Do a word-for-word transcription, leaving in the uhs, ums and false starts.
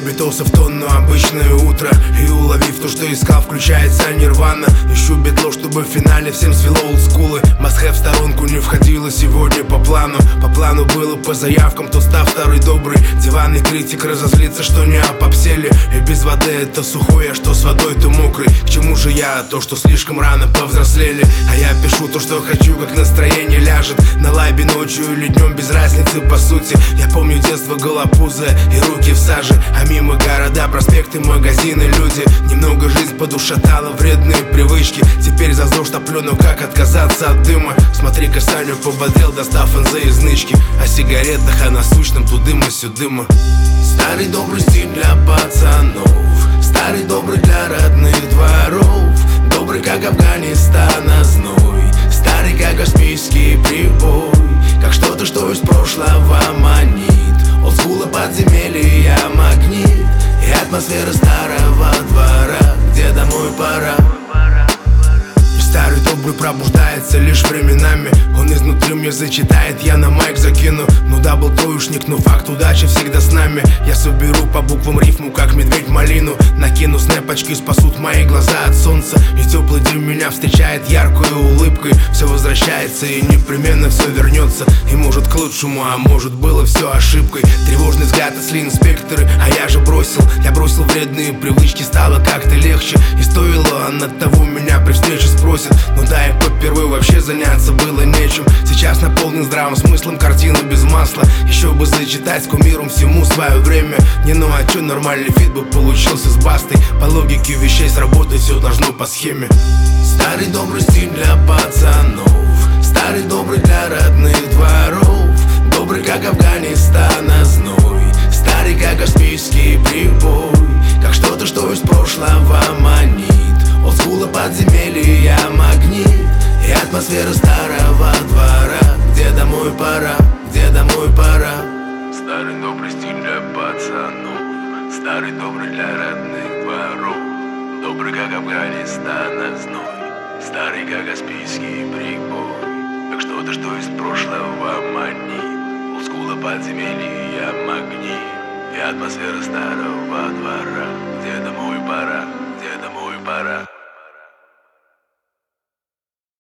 Битоса в тонну, обычное утро. И уловив то, что искал, включается нирвана. Ищу битло, чтобы в финале всем свело олдскулы. Must-have в сторонку не входило сегодня по плану. По плану было по заявкам, то став второй добрый. Диванный критик разозлится, что не опопсели. И без воды это сухой, а что с водой, то мокрый. К чему же я? То, что слишком рано повзрослели. А я пишу то, что хочу, как настроение ляжет. На лайбе ночью или днем, без разницы по сути. Я помню детство голопузое и руки в саже. А мимо города, проспекты, магазины, люди. Немного жизнь подушатала, вредные привычки. Теперь за зло топлю, но как отказаться от дыма? Смотри-ка, Саню пободрил, достав НЗ из нычки. О сигаретах, о насущном, тудыма-сюдыма. Старый добрый стиль для пацанов, старый добрый для родных дворов. Добрый, как Афганистан, а зной. Старый, как каспийский прибой. Как что-то, что из прошлого манит. Олдскула, подземелья, магнит. И атмосфера старого двора, где домой пора. И старый добрый пробуждается лишь временами. Он изнутри мне зачитает, я на майк закину. Ну да, был троечник, но факт удачи всегда с нами. Я соберу по буквам рифму, как медведь малину. Накину снэпочки, спасут мои глаза от солнца. И теплый день меня встречает яркой улыбкой. Все возвращается и непременно все вернется. И может к лучшему, а может было все ошибкой. Тревожный взгляд отсли инспекторы, а я же бросил. Я бросил вредные привычки, стало как-то легче. И стоило она того, меня при встрече спросит. Ну да, и попервые вообще заняться было нечем. Сейчас наполнен здравым смыслом, картина без масла. Еще бы зачитать с кумиром всему свое время. Не ну а чё, нормальный фит бы получился с бастой. По логике вещей сработать все должно по схеме. Старый добрый стиль для пацанов, старый добрый для родных дворов. Добрый, как Афганистан, а зной. Старый, как каспийский прибой. Как что-то, что из прошлого манит. Олдскула, подземелья, магнит. И атмосфера старого двора, где домой пора, где домой пора. Старый добрый стиль для пацанов, старый добрый для родных дворов. Добрый, как Афганистан, а зной. Старый, как каспийский прибой. Как что-то, что из прошлого манит. Олдскула, подземелья, магнит. И атмосфера старого двора, где домой пора, где домой пора.